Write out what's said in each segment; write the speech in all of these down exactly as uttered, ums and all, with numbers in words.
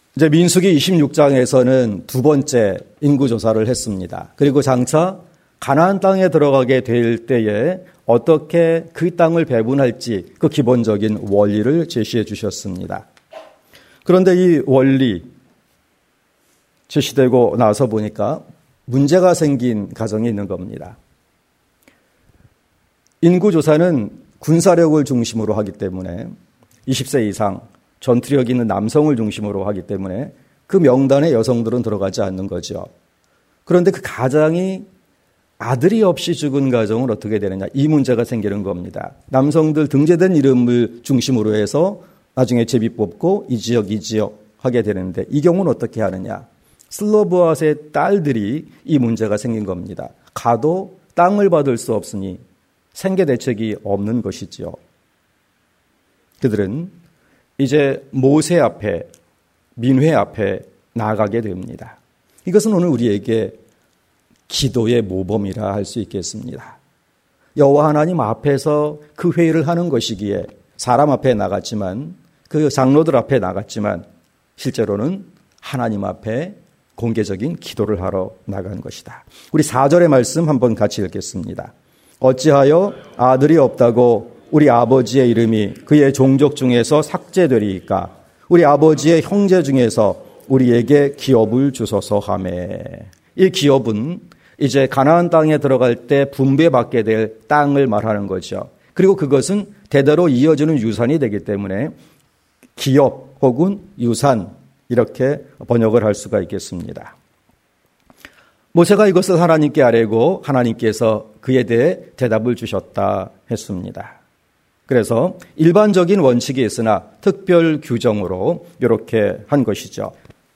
이제 민수기 이십육 장에서는 두 번째 인구조사를 했습니다. 그리고 장차 가나안 땅에 들어가게 될 때에 어떻게 그 땅을 배분할지 그 기본적인 원리를 제시해 주셨습니다. 그런데 이 원리 제시되고 나서 보니까 문제가 생긴 가정이 있는 겁니다. 인구조사는 군사력을 중심으로 하기 때문에 이십 세 이상 전투력 있는 남성을 중심으로 하기 때문에 그 명단에 여성들은 들어가지 않는 거죠. 그런데 그 가장이 아들이 없이 죽은 가정은 어떻게 되느냐, 이 문제가 생기는 겁니다. 남성들 등재된 이름을 중심으로 해서 나중에 제비 뽑고 이 지역 이 지역 하게 되는데 이 경우는 어떻게 하느냐. 슬로보아스의 딸들이 이 문제가 생긴 겁니다. 가도 땅을 받을 수 없으니 생계 대책이 없는 것이지요. 그들은 이제 모세 앞에, 민회 앞에 나가게 됩니다. 이것은 오늘 우리에게 기도의 모범이라 할 수 있겠습니다. 여호와 하나님 앞에서 그 회의를 하는 것이기에 사람 앞에 나갔지만, 그 장로들 앞에 나갔지만 실제로는 하나님 앞에 공개적인 기도를 하러 나간 것이다. 우리 사 절의 말씀 한번 같이 읽겠습니다. 어찌하여 아들이 없다고 우리 아버지의 이름이 그의 종족 중에서 삭제되리이까? 우리 아버지의 형제 중에서 우리에게 기업을 주소서 하매. 이 기업은 이제 가나안 땅에 들어갈 때 분배받게 될 땅을 말하는 거죠. 그리고 그것은 대대로 이어지는 유산이 되기 때문에 기업 혹은 유산 이렇게 번역을 할 수가 있겠습니다. 모세가 이것을 하나님께 아뢰고 하나님께서 그에 대해 대답을 주셨다 했습니다. 그래서 일반적인 원칙이 있으나 특별 규정으로 이렇게 한 것이죠.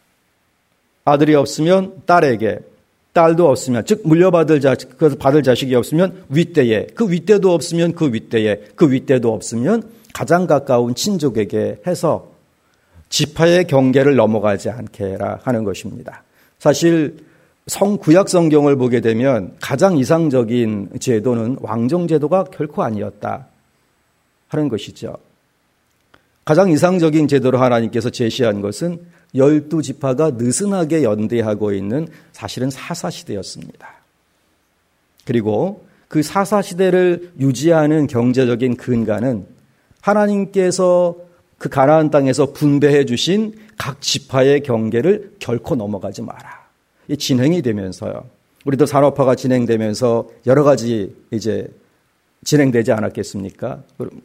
아들이 없으면 딸에게, 딸도 없으면, 즉 물려받을 자식, 그것을 받을 자식이 없으면 윗대에, 그 윗대도 없으면 그 윗대에, 그 윗대도 없으면 가장 가까운 친족에게 해서 지파의 경계를 넘어가지 않게라 하는 것입니다. 사실 성 구약 성경을 보게 되면 가장 이상적인 제도는 왕정 제도가 결코 아니었다 하는 것이죠. 가장 이상적인 제도로 하나님께서 제시한 것은 열두 지파가 느슨하게 연대하고 있는 사실은 사사시대였습니다. 그리고 그 사사시대를 유지하는 경제적인 근간은 하나님께서 그 가나안 땅에서 분배해 주신 각 지파의 경계를 결코 넘어가지 마라. 이 진행이 되면서요. 우리도 산업화가 진행되면서 여러 가지 이제 진행되지 않았겠습니까?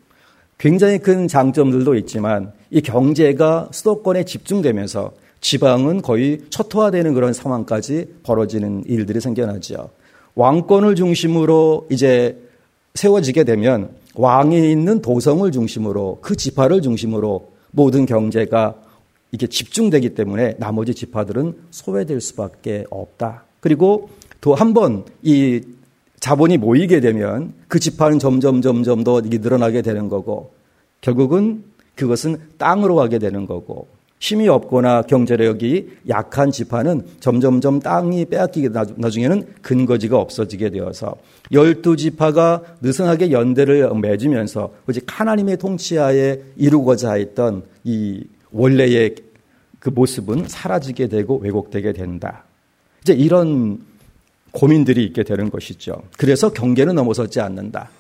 굉장히 큰 장점들도 있지만 이 경제가 수도권에 집중되면서 지방은 거의 초토화되는 그런 상황까지 벌어지는 일들이 생겨나죠. 왕권을 중심으로 이제 세워지게 되면 왕이 있는 도성을 중심으로 그 지파를 중심으로 모든 경제가 이게 집중되기 때문에 나머지 지파들은 소외될 수밖에 없다. 그리고 또 한 번 이 자본이 모이게 되면 그 지파는 점점 점점 더 늘어나게 되는 거고 결국은 그것은 땅으로 가게 되는 거고 힘이 없거나 경제력이 약한 지파는 점점점 땅이 빼앗기게 나중에는 근거지가 없어지게 되어서 열두 지파가 느슨하게 연대를 맺으면서 오직 하나님의 통치하에 이루고자 했던 이 원래의 그 모습은 사라지게 되고 왜곡되게 된다. 이제 이런 고민들이 있게 되는 것이죠. 그래서 경계는 넘어서지 않는다.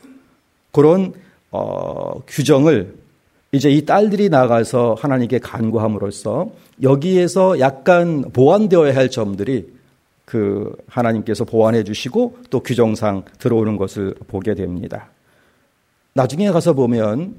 그런 어, 규정을 이제 이 딸들이 나가서 하나님께 간구함으로써 여기에서 약간 보완되어야 할 점들이 그 하나님께서 보완해 주시고 또 규정상 들어오는 것을 보게 됩니다. 나중에 가서 보면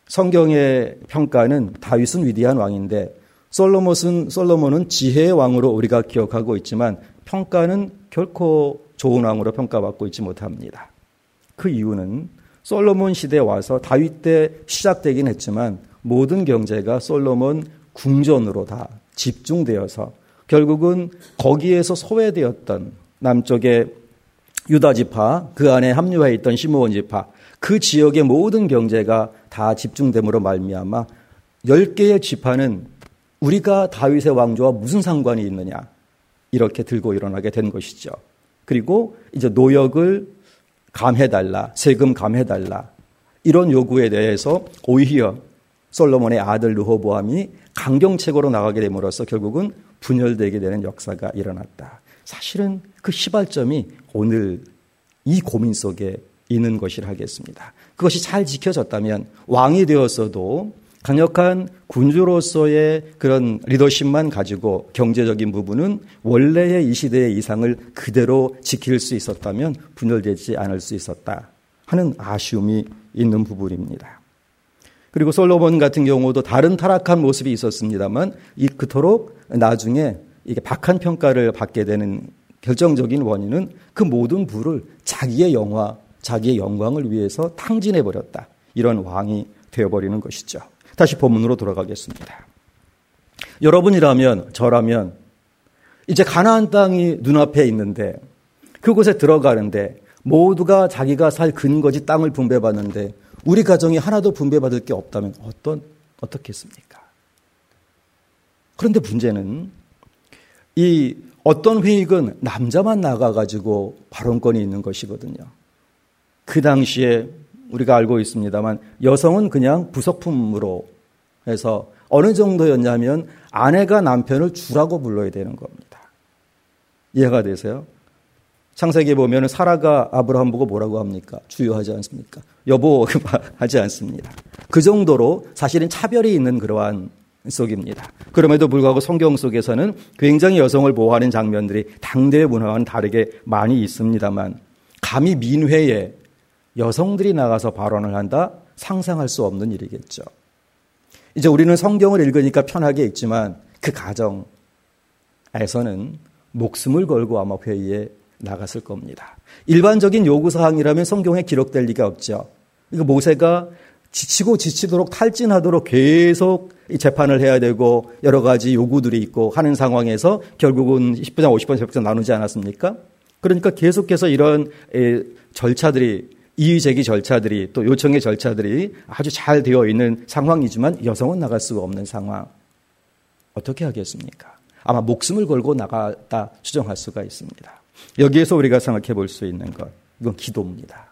성경의 평가는 다윗은 위대한 왕인데 솔로몬은, 솔로몬은 지혜의 왕으로 우리가 기억하고 있지만 평가는 결코 좋은 왕으로 평가받고 있지 못합니다. 그 이유는 솔로몬 시대에 와서 다윗 때 시작되긴 했지만 모든 경제가 솔로몬 궁전으로 다 집중되어서 결국은 거기에서 소외되었던 남쪽의 유다 지파, 그 안에 합류해 있던 시므온 지파, 그 지역의 모든 경제가 다 집중됨으로 말미암아 열 개의 지파는 우리가 다윗의 왕조와 무슨 상관이 있느냐 이렇게 들고 일어나게 된 것이죠. 그리고 이제 노역을 감해달라, 세금 감해달라 이런 요구에 대해서 오히려 솔로몬의 아들 르호보암이 강경책으로 나가게 됨으로써 결국은 분열되게 되는 역사가 일어났다. 사실은 그 시발점이 오늘 이 고민 속에 있는 것이라 하겠습니다. 그것이 잘 지켜졌다면 왕이 되었어도 강력한 군주로서의 그런 리더십만 가지고 경제적인 부분은 원래의 이 시대의 이상을 그대로 지킬 수 있었다면 분열되지 않을 수 있었다 하는 아쉬움이 있는 부분입니다. 그리고 솔로몬 같은 경우도 다른 타락한 모습이 있었습니다만 이 그토록 나중에 이게 박한 평가를 받게 되는 결정적인 원인은 그 모든 부를 자기의 영화, 자기의 영광을 위해서 탕진해버렸다. 이런 왕이 되어버리는 것이죠. 다시 본문으로 돌아가겠습니다. 여러분이라면, 저라면 이제 가나안 땅이 눈앞에 있는데 그곳에 들어가는데 모두가 자기가 살 근거지 땅을 분배받는데 우리 가정이 하나도 분배받을 게 없다면 어떤, 어떻겠습니까? 그런데 문제는 이 어떤 회익은 남자만 나가가지고 발언권이 있는 것이거든요. 그 당시에 우리가 알고 있습니다만 여성은 그냥 부속품으로 해서 어느 정도였냐면 아내가 남편을 주라고 불러야 되는 겁니다. 이해가 되세요? 창세기에 보면 사라가 아브라함 보고 뭐라고 합니까? 주여 하지 않습니까? 여보 하지 않습니다. 그 정도로 사실은 차별이 있는 그러한 속입니다. 그럼에도 불구하고 성경 속에서는 굉장히 여성을 보호하는 장면들이 당대의 문화와는 다르게 많이 있습니다만 감히 민회에 여성들이 나가서 발언을 한다? 상상할 수 없는 일이겠죠. 이제 우리는 성경을 읽으니까 편하게 읽지만 그 가정에서는 목숨을 걸고 아마 회의에 나갔을 겁니다. 일반적인 요구사항이라면 성경에 기록될 리가 없죠. 이거 모세가 지치고 지치도록 탈진하도록 계속 재판을 해야 되고 여러 가지 요구들이 있고 하는 상황에서 결국은 십 분, 오십 분, 백 분 나누지 않았습니까? 그러니까 계속해서 이런 절차들이 이의제기 절차들이 또 요청의 절차들이 아주 잘 되어 있는 상황이지만 여성은 나갈 수가 없는 상황. 어떻게 하겠습니까? 아마 목숨을 걸고 나갔다 추정할 수가 있습니다. 여기에서 우리가 생각해 볼 수 있는 것, 이건 기도입니다.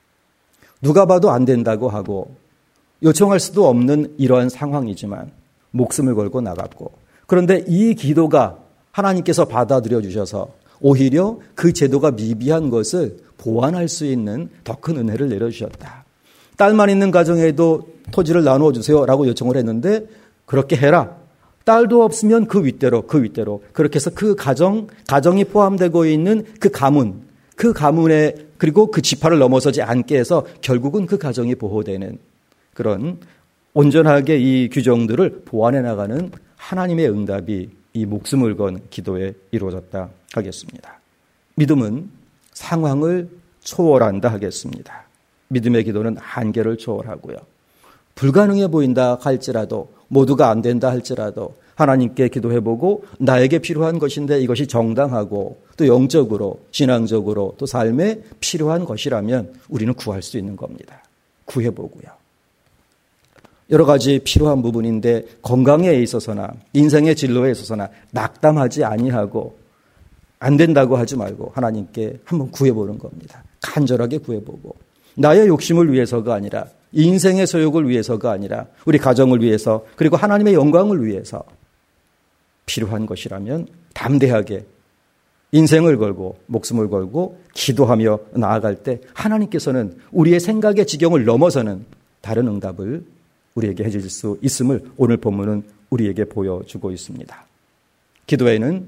누가 봐도 안 된다고 하고 요청할 수도 없는 이러한 상황이지만 목숨을 걸고 나갔고 그런데 이 기도가 하나님께서 받아들여 주셔서 오히려 그 제도가 미비한 것을 보완할 수 있는 더 큰 은혜를 내려주셨다. 딸만 있는 가정에도 토지를 나누어 주세요라고 요청을 했는데 그렇게 해라. 딸도 없으면 그 윗대로 그 윗대로 그렇게 해서 그 가정, 가정이 포함되고 있는 그 가문, 그 가문에 그리고 그 지파를 넘어서지 않게 해서 결국은 그 가정이 보호되는 그런 온전하게 이 규정들을 보완해 나가는 하나님의 응답이 이 목숨을 건 기도에 이루어졌다 하겠습니다. 믿음은 상황을 초월한다 하겠습니다. 믿음의 기도는 한계를 초월하고요. 불가능해 보인다 할지라도 모두가 안 된다 할지라도 하나님께 기도해보고 나에게 필요한 것인데 이것이 정당하고 또 영적으로 신앙적으로 또 삶에 필요한 것이라면 우리는 구할 수 있는 겁니다. 구해보고요. 여러 가지 필요한 부분인데 건강에 있어서나 인생의 진로에 있어서나 낙담하지 아니하고 안 된다고 하지 말고 하나님께 한번 구해보는 겁니다. 간절하게 구해보고 나의 욕심을 위해서가 아니라 인생의 소욕을 위해서가 아니라 우리 가정을 위해서 그리고 하나님의 영광을 위해서 필요한 것이라면 담대하게 인생을 걸고 목숨을 걸고 기도하며 나아갈 때 하나님께서는 우리의 생각의 지경을 넘어서는 다른 응답을 우리에게 해주실 수 있음을 오늘 본문은 우리에게 보여주고 있습니다. 기도에는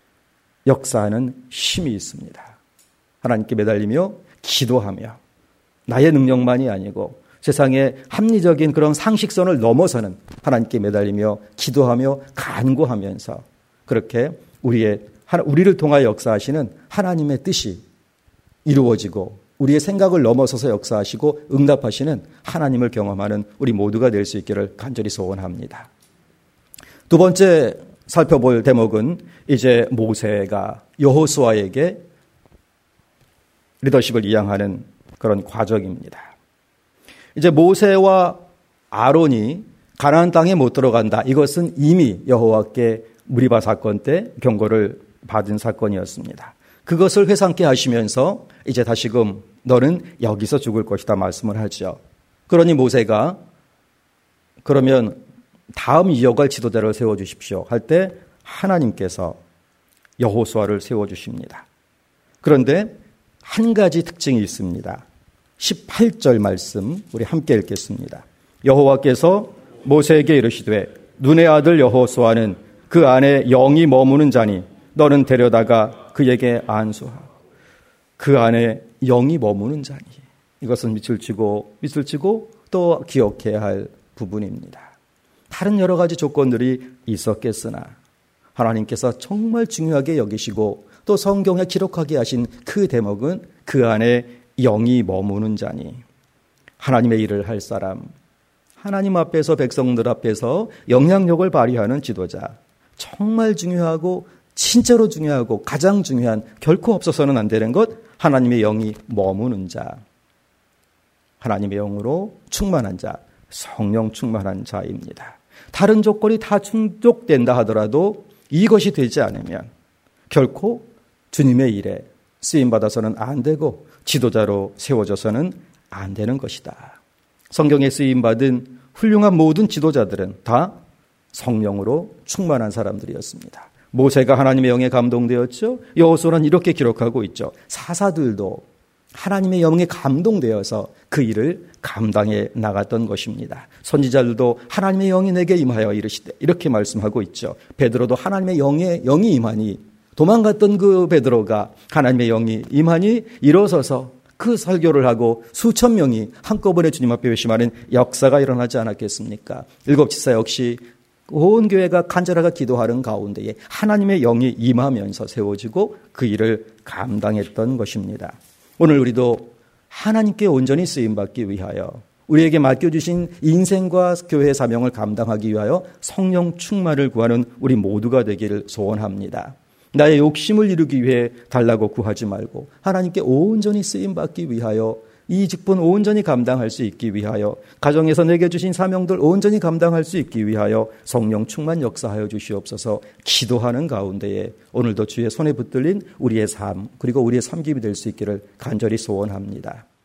역사하는 힘이 있습니다. 하나님께 매달리며 기도하며 나의 능력만이 아니고 세상의 합리적인 그런 상식선을 넘어서는 하나님께 매달리며 기도하며 간구하면서 그렇게 우리의 우리를 통하여 역사하시는 하나님의 뜻이 이루어지고 우리의 생각을 넘어서서 역사하시고 응답하시는 하나님을 경험하는 우리 모두가 될 수 있기를 간절히 소원합니다. 두 번째 살펴볼 대목은 이제 모세가 여호수아에게 리더십을 이양하는 그런 과정입니다. 이제 모세와 아론이 가나안 땅에 못 들어간다. 이것은 이미 여호와께 무리바 사건 때 경고를 받은 사건이었습니다. 그것을 회상케 하시면서 이제 다시금 너는 여기서 죽을 것이다 말씀을 하죠. 그러니 모세가 그러면 다음 이어갈 지도자를 세워주십시오 할 때 하나님께서 여호수아를 세워주십니다. 그런데 한 가지 특징이 있습니다. 십팔 절 말씀 우리 함께 읽겠습니다. 여호와께서 모세에게 이르시되 눈의 아들 여호수아는 그 안에 영이 머무는 자니 너는 데려다가 그에게 안수하고. 그 안에 영이 머무는 자니, 이것은 밑을 치고 밑을 치고 또 기억해야 할 부분입니다. 다른 여러 가지 조건들이 있었겠으나 하나님께서 정말 중요하게 여기시고 또 성경에 기록하게 하신 그 대목은 그 안에 영이 머무는 자니, 하나님의 일을 할 사람, 하나님 앞에서 백성들 앞에서 영향력을 발휘하는 지도자, 정말 중요하고 진짜로 중요하고 가장 중요한, 결코 없어서는 안 되는 것, 하나님의 영이 머무는 자, 하나님의 영으로 충만한 자, 성령 충만한 자입니다. 다른 조건이 다 충족된다 하더라도 이것이 되지 않으면 결코 주님의 일에 쓰임받아서는 안 되고 지도자로 세워져서는 안 되는 것이다. 성경에 쓰임받은 훌륭한 모든 지도자들은 다 성령으로 충만한 사람들이었습니다. 모세가 하나님의 영에 감동되었죠. 여호수아는 이렇게 기록하고 있죠. 사사들도 하나님의 영에 감동되어서 그 일을 감당해 나갔던 것입니다. 선지자들도 하나님의 영이 내게 임하여 이르시되 이렇게 말씀하고 있죠. 베드로도 하나님의 영에 영이 임하니, 도망갔던 그 베드로가 하나님의 영이 임하니 일어서서 그 설교를 하고 수천 명이 한꺼번에 주님 앞에 회심하는 역사가 일어나지 않았겠습니까? 일곱 지사 역시 온 교회가 간절하게 기도하는 가운데에 하나님의 영이 임하면서 세워지고 그 일을 감당했던 것입니다. 오늘 우리도 하나님께 온전히 쓰임받기 위하여 우리에게 맡겨주신 인생과 교회의 사명을 감당하기 위하여 성령 충만을 구하는 우리 모두가 되기를 소원합니다. 나의 욕심을 이루기 위해 달라고 구하지 말고 하나님께 온전히 쓰임받기 위하여, 이 직분 온전히 감당할 수 있기 위하여, 가정에서 내게 주신 사명들 온전히 감당할 수 있기 위하여 성령 충만 역사하여 주시옵소서 기도하는 가운데에 오늘도 주의 손에 붙들린 우리의 삶, 그리고 우리의 삶김이 될 수 있기를 간절히 소원합니다.